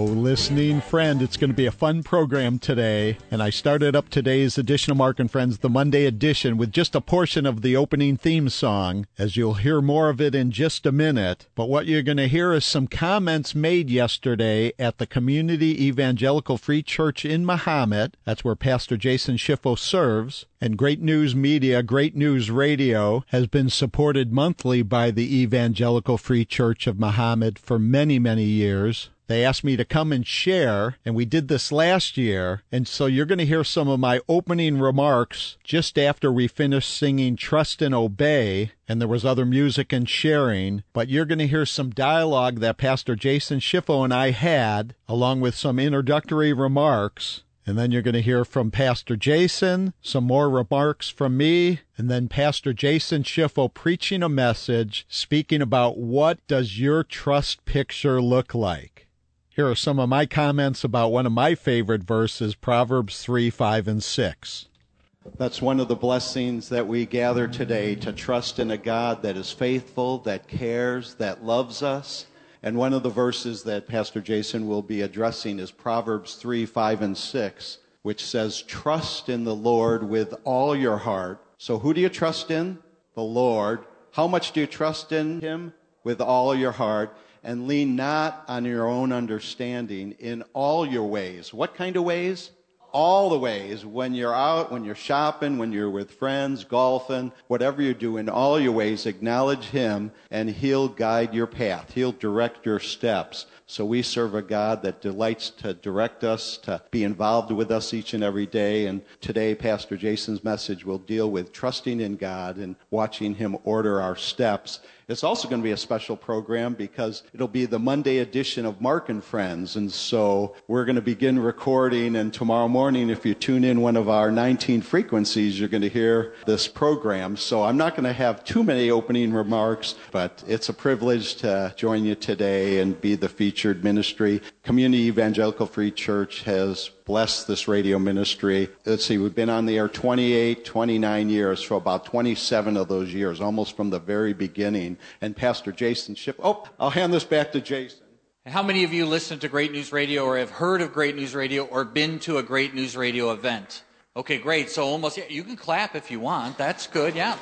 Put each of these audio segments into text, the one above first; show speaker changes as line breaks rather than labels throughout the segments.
listening friend. It's going to be a fun program today, and I started up today's edition of Mark and Friends, the Monday edition, with just a portion of the opening theme song, as you'll hear more of it in just a minute. But what you're going to hear is some comments made yesterday at the Community Evangelical Free Church in Mahomet. That's where Pastor Jason Schiffo serves. And Great News Media, Great News Radio, has been supported monthly by the Evangelical Free Church of Mahomet for many, many years. They asked me to come and share, and we did this last year. And so you're going to hear some of my opening remarks just after we finished singing Trust and Obey, and there was other music and sharing. But you're going to hear some dialogue that Pastor Jason Schiffo and I had, along with some introductory remarks. And then you're going to hear from Pastor Jason, some more remarks from me, and then Pastor Jason Schiffo preaching a message, speaking about what does your trust picture look like. Here are some of my comments about one of my favorite verses, Proverbs 3, 5, and 6.
That's one of the blessings that we gather today, to trust in a God that is faithful, that cares, that loves us. And one of the verses that Pastor Jason will be addressing is Proverbs 3, 5, and 6, which says, trust in the Lord with all your heart. So who do you trust in? The Lord. How much do you trust in Him? With all your heart. And lean not on your own understanding in all your ways. What kind of ways? All the ways. When you're out, when you're shopping, when you're with friends, golfing, whatever you do, in all your ways, acknowledge Him, and He'll guide your path. He'll direct your steps. So we serve a God that delights to direct us, to be involved with us each and every day. And today, Pastor Jason's message will deal with trusting in God and watching Him order our steps. It's also going to be a special program because it'll be the Monday edition of Mark and Friends. And so we're going to begin recording, and tomorrow morning, if you tune in one of our 19 frequencies, you're going to hear this program. So I'm not going to have too many opening remarks, but it's a privilege to join you today and be the featured ministry. Community Evangelical Free Church has blessed this radio ministry. Let's see, we've been on the air 28, 29 years, for about 27 of those years, almost from the very beginning. And Pastor Jason Schiffo, I'll hand this back to Jason.
How many of you listen to Great News Radio or have heard of Great News Radio or been to a Great News Radio event? Okay, great. So almost, yeah, you can clap if you want. That's good, yeah.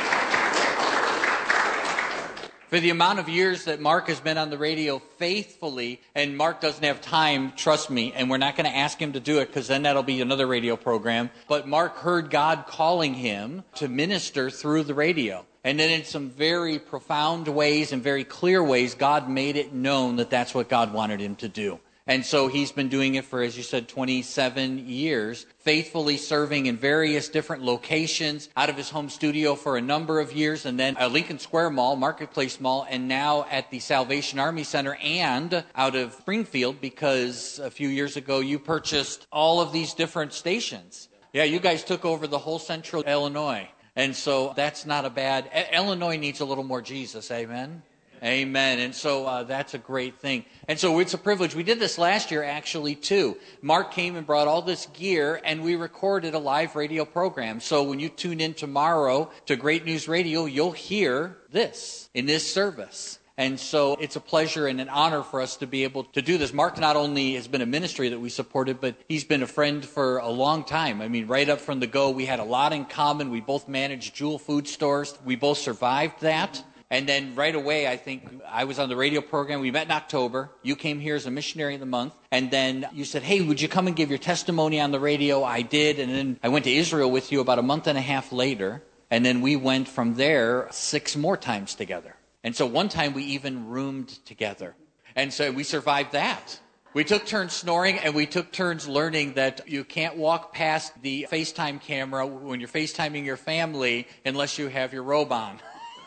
For the amount of years that Mark has been on the radio faithfully, and Mark doesn't have time, trust me, and we're not going to ask him to do it because then that'll be another radio program. But Mark heard God calling him to minister through the radio. And then in some very profound ways and very clear ways, God made it known that that's what God wanted him to do. And so he's been doing it for, as you said, 27 years, faithfully serving in various different locations, out of his home studio for a number of years, and then at Lincoln Square Mall, Marketplace Mall, and now at the Salvation Army Center and out of Springfield, because a few years ago you purchased all of these different stations. Yeah, you guys took over the whole central Illinois. And so that's not a bad... Illinois needs a little more Jesus, amen? Amen. And so that's a great thing. And so it's a privilege. We did this last year, actually, too. Mark came and brought all this gear, and we recorded a live radio program. So when you tune in tomorrow to Great News Radio, you'll hear this in this service. And so it's a pleasure and an honor for us to be able to do this. Mark not only has been a ministry that we supported, but he's been a friend for a long time. I mean, right up from the go, we had a lot in common. We both managed Jewel food stores. We both survived that. And then right away, I think I was on the radio program. We met in October. You came here as a missionary of the month. And then you said, hey, would you come and give your testimony on the radio? I did. And then I went to Israel with you about a month and a half later. And then we went from there 6 more times together. And so one time we even roomed together. And so we survived that. We took turns snoring, and we took turns learning that you can't walk past the FaceTime camera when you're FaceTiming your family unless you have your robe on.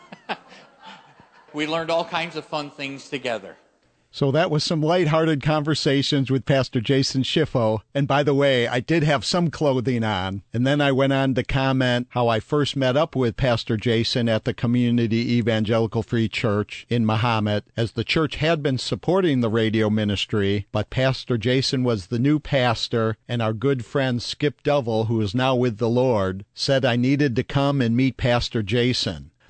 We learned all kinds of fun things together.
So that was some lighthearted conversations with Pastor Jason Schiffo. And by the way, I did have some clothing on. And then I went on to comment how I first met up with Pastor Jason at the Community Evangelical Free Church in Mahomet, as the church had been supporting the radio ministry, but Pastor Jason was the new pastor, and our good friend Skip Dovell, who is now with the Lord, said I needed to come and meet Pastor Jason.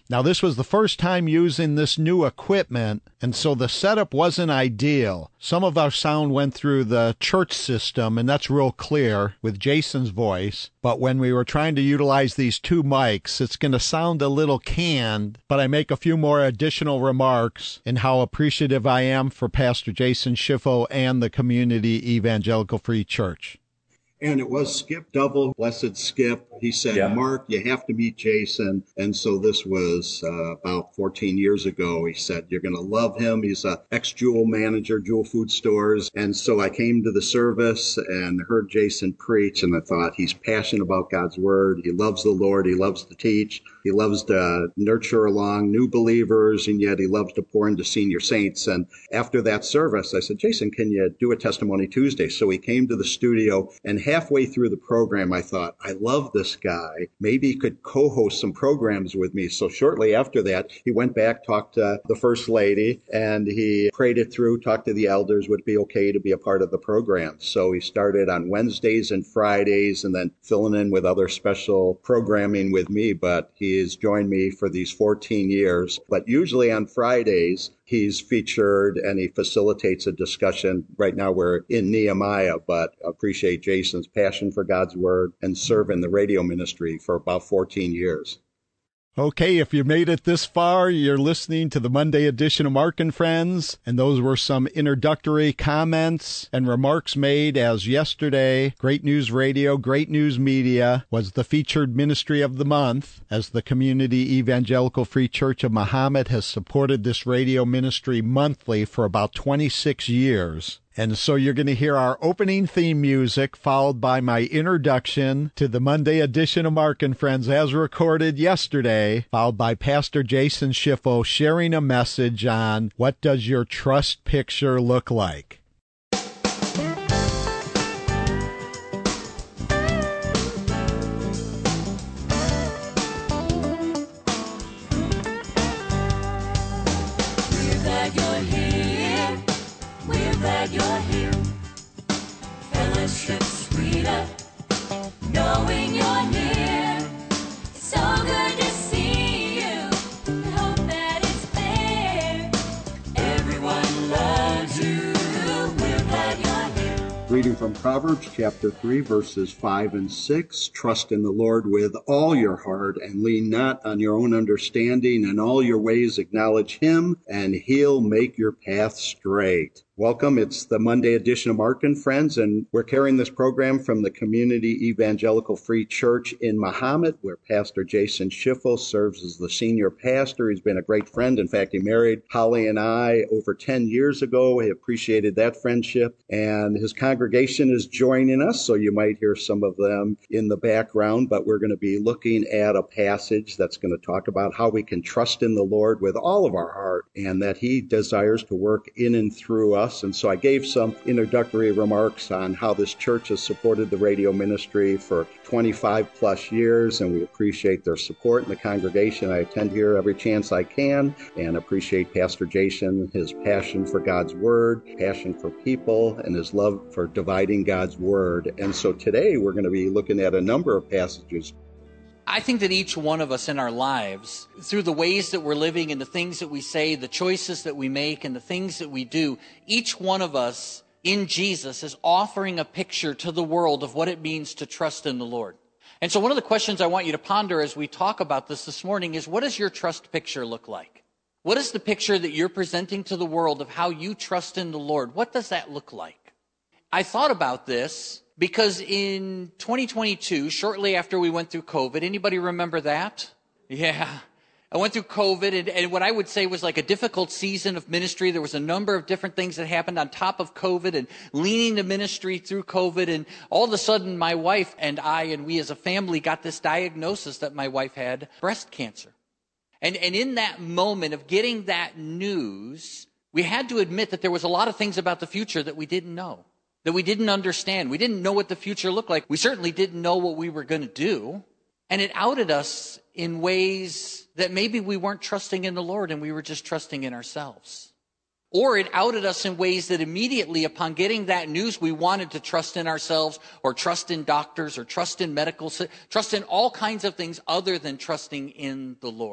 Now, this was the first time using this new equipment, and so the setup wasn't ideal. Some of our sound went through the church system, and that's real clear with Jason's voice. But when we were trying to utilize these two mics, it's going to sound a little canned, but I make a few more additional remarks in how appreciative I am for Pastor Jason Schiffo and the Community Evangelical Free Church.
And it was Skip Double, blessed Skip. He said,
Yeah.
Mark, you have to meet Jason. And so this was about 14 years ago. He said, you're going to love him. He's an ex-Jewel manager, Jewel Food Stores. And so I came to the service and heard Jason preach, and I thought he's passionate about God's word. He loves the Lord. He loves to teach. He loves to nurture along new believers, and yet he loves to pour into senior saints. And after that service, I said, Jason, can you do a Testimony Tuesday? So he came to the studio, and halfway through the program, I thought, I love this guy. Maybe he could co-host some programs with me. So shortly after that, he went back, talked to the First Lady, and he prayed it through, talked to the elders, would it be okay to be a part of the program. So he started on Wednesdays and Fridays, and then filling in with other special programming with me. But he has joined me for these 14 years. But usually on Fridays, he's featured and he facilitates a discussion. Right now we're in Nehemiah, but appreciate Jason's passion for God's word and serve in the radio ministry for about 14 years.
Okay, if you made it this far, you're listening to the Monday edition of Mark and Friends, and those were some introductory comments and remarks made as yesterday, Great News Radio, Great News Media was the featured ministry of the month, as the Community Evangelical Free Church of Mahomet has supported this radio ministry monthly for about 26 years. And so you're going to hear our opening theme music, followed by my introduction to the Monday edition of Mark and Friends as recorded yesterday, followed by Pastor Jason Schiffo sharing a message on what does your trust picture look like.
You're here, fellowship sweeter, knowing you're near. It's so good to see you, I hope that it's clear. Everyone loves you, we're glad you're here.
Reading from Proverbs chapter 3, verses 5 and 6. Trust in the Lord with all your heart and lean not on your own understanding. In all your ways acknowledge him, and he'll make your path straight. Welcome. It's the Monday edition of Mark and Friends, and we're carrying this program from the Community Evangelical Free Church in Mahomet, where Pastor Jason Schiffo serves as the senior pastor. He's been a great friend. In fact, he married Holly and I over 10 years ago. We appreciated that friendship, and his congregation is joining us, so you might hear some of them in the background, but we're going to be looking at a passage that's going to talk about how we can trust in the Lord with all of our heart, and that he desires to work in and through us. And so I gave some introductory remarks on how this church has supported the radio ministry for 25 plus years, and we appreciate their support in the congregation. I attend here every chance I can and appreciate Pastor Jason, his passion for God's word, passion for people, and his love for dividing God's word. And so today we're going to be looking at a number of passages.
I think that each one of us in our lives, through the ways that we're living and the things that we say, the choices that we make and the things that we do, each one of us in Jesus is offering a picture to the world of what it means to trust in the Lord. And so one of the questions I want you to ponder as we talk about this morning is, what does your trust picture look like? What is the picture that you're presenting to the world of how you trust in the Lord? What does that look like? I thought about this because in 2022, shortly after we went through COVID, anybody remember that? Yeah. I went through COVID, and what I would say was like a difficult season of ministry. There was a number of different things that happened on top of COVID and leaning to ministry through COVID. And all of a sudden, my wife and I, and we as a family, got this diagnosis that my wife had breast cancer. And in that moment of getting that news, we had to admit that there was a lot of things about the future that we didn't know, that we didn't understand. We didn't know what the future looked like. We certainly didn't know what we were going to do. And it outed us in ways that maybe we weren't trusting in the Lord and we were just trusting in ourselves. Or it outed us in ways that immediately upon getting that news, we wanted to trust in ourselves or trust in doctors or trust in medical, trust in all kinds of things other than trusting in the Lord.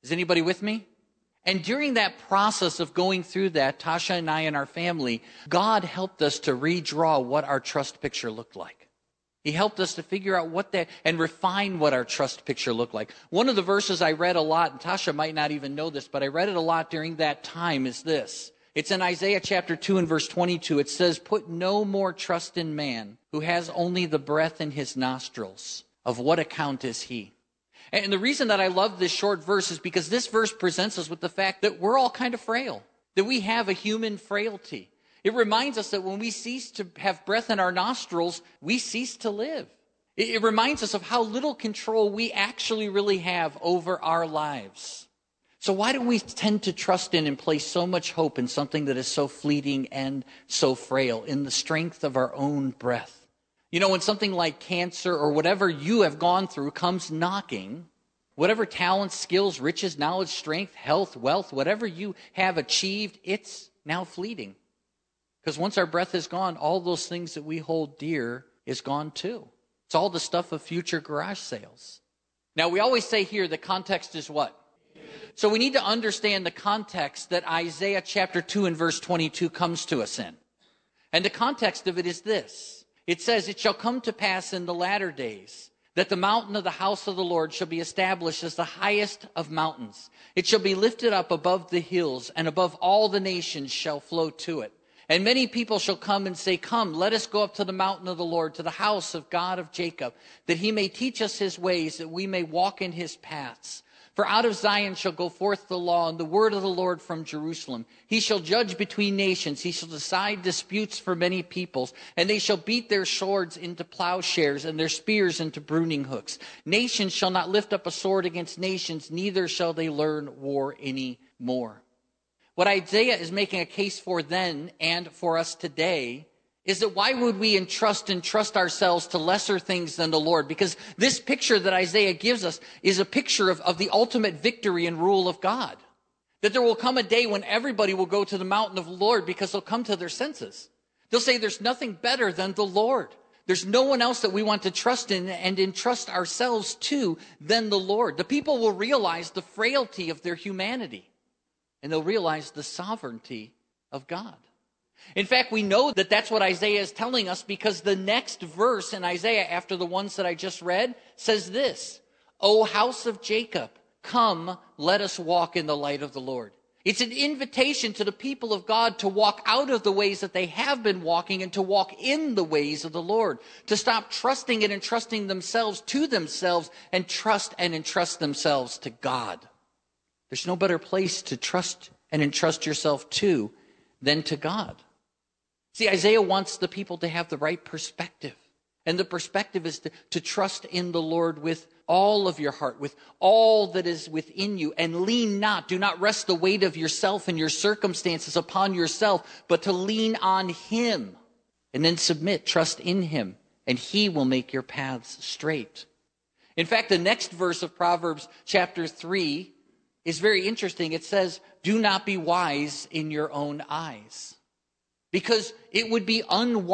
Is anybody with me? And during that process of going through that, Tasha and I and our family, God helped us to redraw what our trust picture looked like. He helped us to figure out what that, and refine what our trust picture looked like. One of the verses I read a lot, and Tasha might not even know this, but I read it a lot during that time, is this. It's in Isaiah chapter 2 and verse 22. It says, "Put no more trust in man, who has only the breath in his nostrils. Of what account is he?" And the reason that I love this short verse is because this verse presents us with the fact that we're all kind of frail, that we have a human frailty. It reminds us that when we cease to have breath in our nostrils, we cease to live. It reminds us of how little control we actually really have over our lives. So why do we tend to trust in and place so much hope in something that is so fleeting and so frail, in the strength of our own breath? You know, when something like cancer or whatever you have gone through comes knocking, whatever talents, skills, riches, knowledge, strength, health, wealth, whatever you have achieved, it's now fleeting. Because once our breath is gone, all those things that we hold dear is gone too. It's all the stuff of future garage sales. Now, we always say here the context is what? So we need to understand the context that Isaiah chapter 2 and verse 22 comes to us in. And the context of it is this. It says, "It shall come to pass in the latter days that the mountain of the house of the Lord shall be established as the highest of mountains. It shall be lifted up above the hills, and above all the nations shall flow to it. And many people shall come and say, 'Come, let us go up to the mountain of the Lord, to the house of God of Jacob, that he may teach us his ways, that we may walk in his paths. For out of Zion shall go forth the law, and the word of the Lord from Jerusalem. He shall judge between nations. He shall decide disputes for many peoples. And they shall beat their swords into plowshares, and their spears into pruning hooks. Nations shall not lift up a sword against nations, neither shall they learn war any more.'" What Isaiah is making a case for then and for us today is that why would we entrust ourselves to lesser things than the Lord? Because this picture that Isaiah gives us is a picture of the ultimate victory and rule of God. That there will come a day when everybody will go to the mountain of the Lord because they'll come to their senses. They'll say there's nothing better than the Lord. There's no one else that we want to trust in and entrust ourselves to than the Lord. The people will realize the frailty of their humanity, and they'll realize the sovereignty of God. In fact, we know that that's what Isaiah is telling us because the next verse in Isaiah, after the ones that I just read, says this, "O house of Jacob, come, let us walk in the light of the Lord." It's an invitation to the people of God to walk out of the ways that they have been walking and to walk in the ways of the Lord, to stop trusting and entrusting themselves to themselves and trust and entrust themselves to God. There's no better place to trust and entrust yourself to than to God. See, Isaiah wants the people to have the right perspective. And the perspective is to trust in the Lord with all of your heart, with all that is within you, and lean not. Do not rest the weight of yourself and your circumstances upon yourself, but to lean on him. And then submit, trust in him, and he will make your paths straight. In fact, the next verse of Proverbs chapter 3 is very interesting. It says, "Do not be wise in your own eyes." Because it would be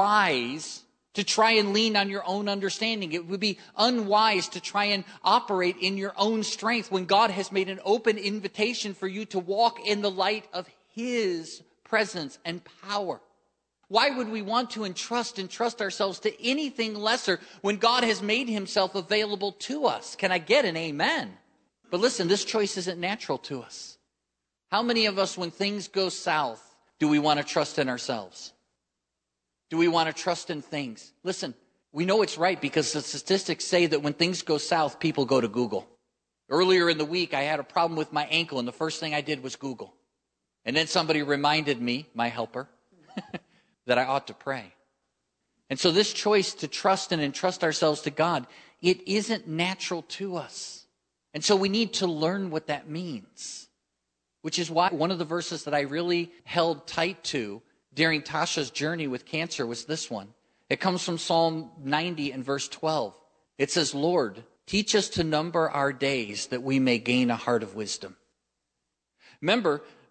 unwise to try and lean on your own understanding. It would be unwise to try and operate in your own strength when God has made an open invitation for you to walk in the light of his presence and power. Why would we want to entrust ourselves to anything lesser when God has made himself available to us? Can I get an amen? But listen, this choice isn't natural to us. How many of us, when things go south, do we want to trust in ourselves? Do we want to trust in things? Listen, we know it's right because the statistics say that when things go south, people go to Google. Earlier in the week, I had a problem with my ankle, and the first thing I did was Google. And then somebody reminded me, my helper, that I ought to pray. And so this choice to trust and entrust ourselves to God, it isn't natural to us. And so we need to learn what that means. Which is why one of the verses that I really held tight to during Tasha's journey with cancer was this one. It comes from Psalm 90 and verse 12. It says, "Lord, teach us to number our days that we may gain a heart of wisdom." Remember,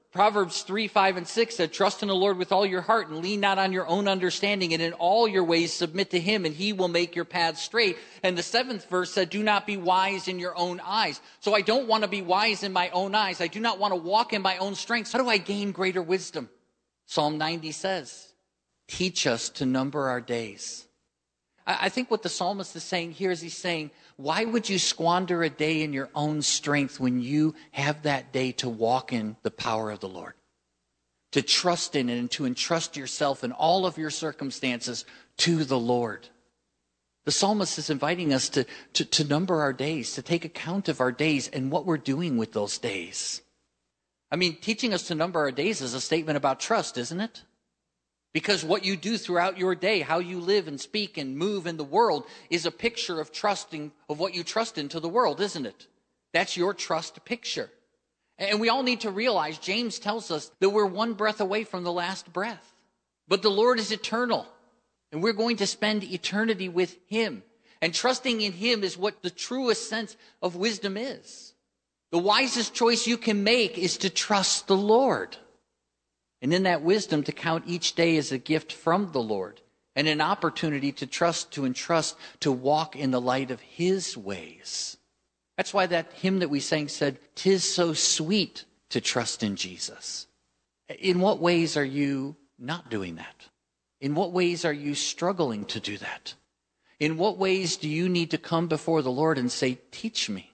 Proverbs 3, 5, and 6 said, trust in the Lord with all your heart and lean not on your own understanding, and in all your ways submit to him, and he will make your paths straight. And the 7th verse said, do not be wise in your own eyes. So I don't want to be wise in my own eyes. I do not want to walk in my own strength. How do I gain greater wisdom? Psalm 90 says, teach us to number our days. I think what the psalmist is saying here is he's saying, why would you squander a day in your own strength when you have that day to walk in the power of the Lord? To trust in it and to entrust yourself and all of your circumstances to the Lord. The psalmist is inviting us to number our days, to take account of our days and what we're doing with those days. I mean, teaching us to number our days is a statement about trust, isn't it? Because what you do throughout your day, how you live and speak and move in the world, is a picture of trusting, of what you trust into the world, isn't it? That's your trust picture. And we all need to realize, James tells us that we're one breath away from the last breath. But the Lord is eternal, and we're going to spend eternity with him. And trusting in him is what the truest sense of wisdom is. The wisest choice you can make is to trust the Lord. And in that wisdom, to count each day as a gift from the Lord and an opportunity to trust, to entrust, to walk in the light of his ways. That's why that hymn that we sang said, 'tis so sweet to trust in Jesus. In what ways are you not doing that? In what ways are you struggling to do that? In what ways do you need to come before the Lord and say, teach me?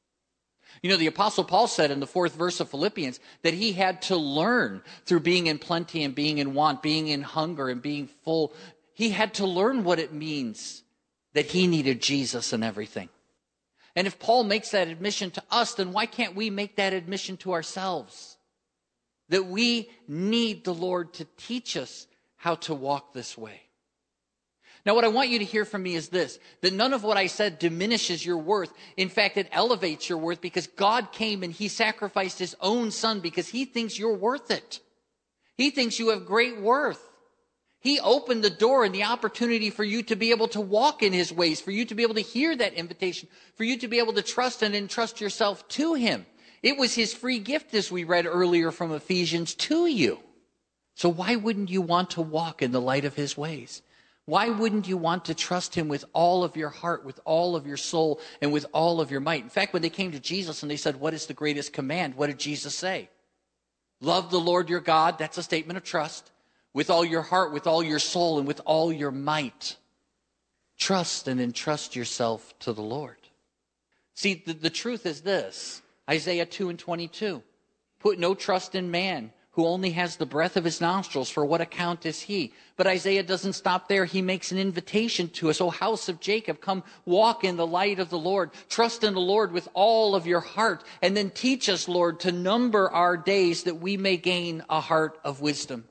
You know, the Apostle Paul said in the 4th verse of Philippians that he had to learn through being in plenty and being in want, being in hunger and being full. He had to learn what it means that he needed Jesus in everything. And if Paul makes that admission to us, then why can't we make that admission to ourselves? That we need the Lord to teach us how to walk this way. Now, what I want you to hear from me is this, that none of what I said diminishes your worth. In fact, it elevates your worth because God came and he sacrificed his own son because he thinks you're worth it. He thinks you have great worth. He opened the door and the opportunity for you to be able to walk in his ways, for you to be able to hear that invitation, for you to be able to trust and entrust yourself to him. It was his free gift, as we read earlier from Ephesians, to you. So why wouldn't you want to walk in the light of his ways? Why wouldn't you want to trust him with all of your heart, with all of your soul, and with all of your might? In fact, when they came to Jesus and they said, what is the greatest command? What did Jesus say? Love the Lord your God. That's a statement of trust. With all your heart, with all your soul, and with all your might. Trust and entrust yourself to the Lord. See, the truth is this. Isaiah 2:22. Put no trust in man, who only has the breath of his nostrils. For what account is he? But Isaiah doesn't stop there. He makes an invitation to us. O house of Jacob, come walk in the light of the Lord. Trust in the Lord with all of your heart. And then teach us, Lord, to number our days that we may gain a heart of wisdom.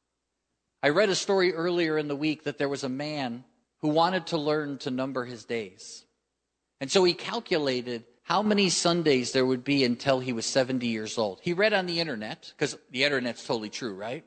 I read a story earlier in the week that there was a man who wanted to learn to number his days. And so he calculated how many Sundays there would be until he was 70 years old. He read on the internet, because the internet's totally true, right?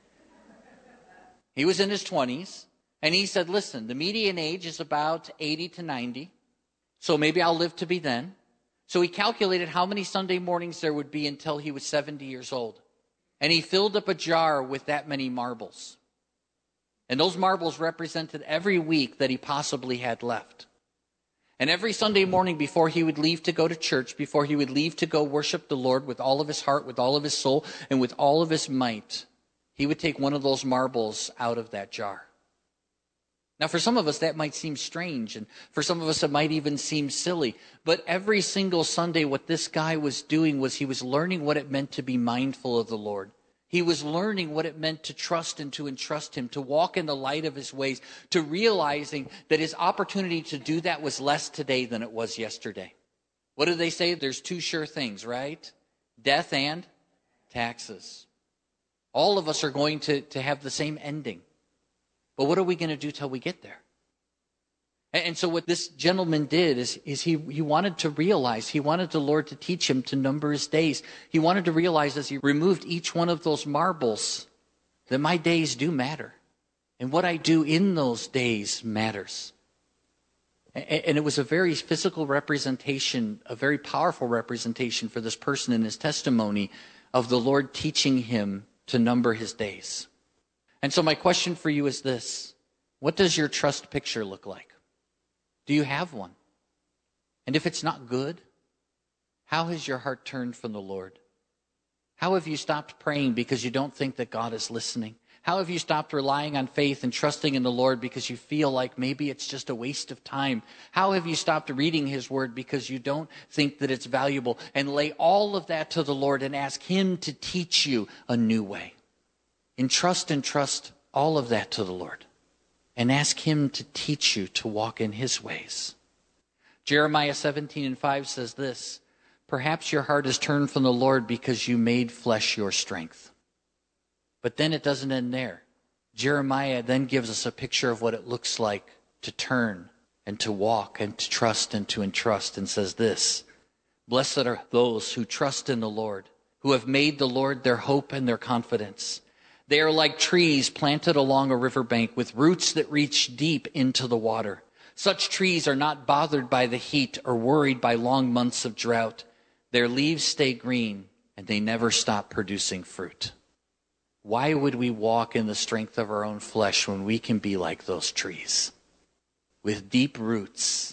He was in his 20s, and he said, listen, the median age is about 80 to 90, so maybe I'll live to be then. So he calculated how many Sunday mornings there would be until he was 70 years old. And he filled up a jar with that many marbles. And those marbles represented every week that he possibly had left. And every Sunday morning before he would leave to go to church, before he would leave to go worship the Lord with all of his heart, with all of his soul, and with all of his might, he would take one of those marbles out of that jar. Now, for some of us, that might seem strange, and for some of us, it might even seem silly. But every single Sunday, what this guy was doing was he was learning what it meant to be mindful of the Lord. He was learning what it meant to trust and to entrust him, to walk in the light of his ways, to realizing that his opportunity to do that was less today than it was yesterday. What do they say? There's two sure things, right? Death and taxes. All of us are going to have the same ending. But what are we going to do till we get there? And so what this gentleman did is he wanted to realize, he wanted the Lord to teach him to number his days. He wanted to realize as he removed each one of those marbles that my days do matter. And what I do in those days matters. And it was a very physical representation, a very powerful representation for this person in his testimony of the Lord teaching him to number his days. And so my question for you is this: what does your trust picture look like? Do you have one? And if it's not good, how has your heart turned from the Lord? How have you stopped praying because you don't think that God is listening? How have you stopped relying on faith and trusting in the Lord because you feel like maybe it's just a waste of time? How have you stopped reading his word because you don't think that it's valuable? And lay all of that to the Lord and ask him to teach you a new way. Entrust all of that to the Lord and ask him to teach you to walk in his ways. Jeremiah 17:5 says this: perhaps your heart is turned from the Lord because you made flesh your strength. But then it doesn't end there. Jeremiah then gives us a picture of what it looks like to turn and to walk and to trust and to entrust, and says this: blessed are those who trust in the Lord, who have made the Lord their hope and their confidence. They are like trees planted along a riverbank with roots that reach deep into the water. Such trees are not bothered by the heat or worried by long months of drought. Their leaves stay green and they never stop producing fruit. Why would we walk in the strength of our own flesh when we can be like those trees? With deep roots,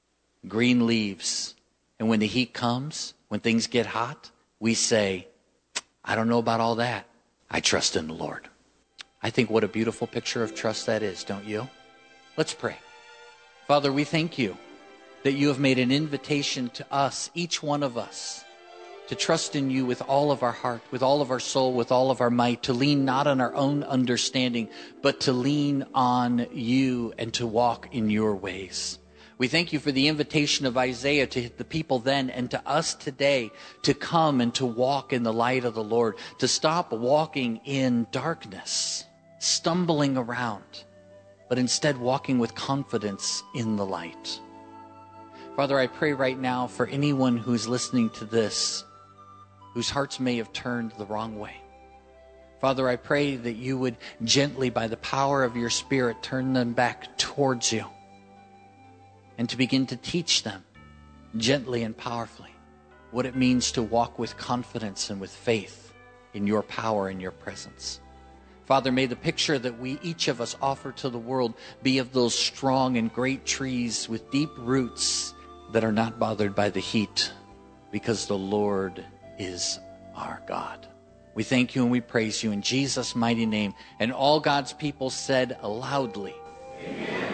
green leaves, and when the heat comes, when things get hot, we say, I don't know about all that. I trust in the Lord. I think what a beautiful picture of trust that is, don't you? Let's pray. Father, we thank you that you have made an invitation to us, each one of us, to trust in you with all of our heart, with all of our soul, with all of our might, to lean not on our own understanding, but to lean on you and to walk in your ways. We thank you for the invitation of Isaiah to the people then and to us today to come and to walk in the light of the Lord, to stop walking in darkness, stumbling around, but instead walking with confidence in the light. Father, I pray right now for anyone who's listening to this, whose hearts may have turned the wrong way. Father, I pray that you would gently, by the power of your Spirit, turn them back towards you and to begin to teach them gently and powerfully what it means to walk with confidence and with faith in your power and your presence. Father, may the picture that we, each of us, offer to the world be of those strong and great trees with deep roots that are not bothered by the heat, because the Lord is our God. We thank you and we praise you in Jesus' mighty name. And all God's people said loudly, Amen.